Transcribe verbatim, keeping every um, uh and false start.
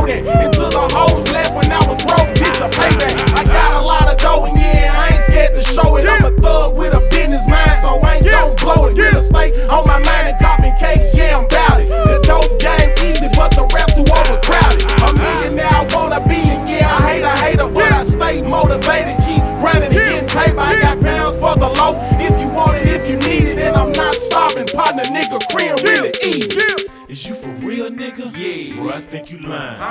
that. Until the hoes left when I was broke, this a payback. I got a lot of dough and yeah, I ain't scared to show it. I'm a thug with a business mind, so I ain't gon' blow it. Real estate on my mind and copping cakes, yeah, I'm bout it. The dope game easy, but the rap too overcrowded. A millionaire I wanna be, and yeah, I hate a hater, but I stay motivated, keep grinding and getting paper. I got pounds for the low, if you want it, if you need it, and I'm not stopping. Partner, nigga, cream really eat. Is you for real, nigga? Yeah. Bro, I think you lying.